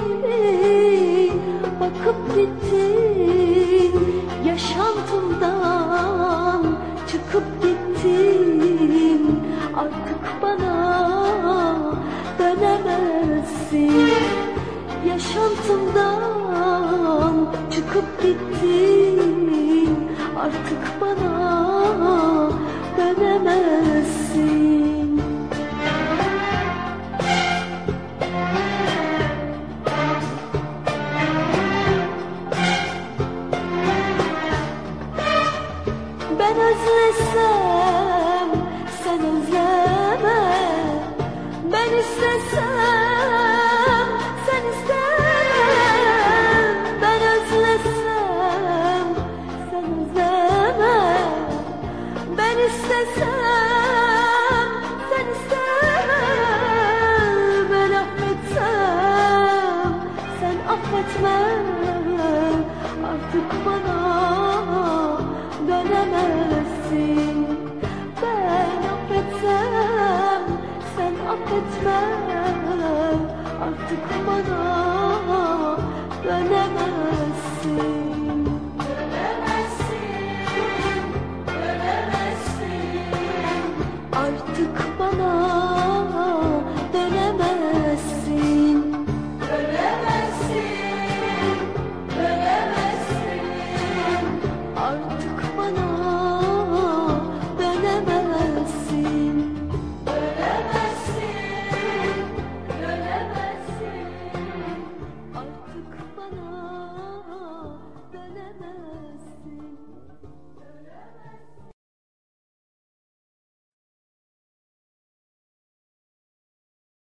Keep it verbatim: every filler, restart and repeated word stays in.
bakıp gittin, yaşantımdan çıkıp gittin. Artık bana dönemezsin. Yaşantımdan çıkıp gittin, artık bana dönemezsin. Ben özlesem sen özleme, ben istesem sen isteme. Ben özlesem sen özleme, ben istesem sen isteme. Ben affetsem sen affetme, artık bana dönemezsin. Ben affetsem sen affetme, artık bana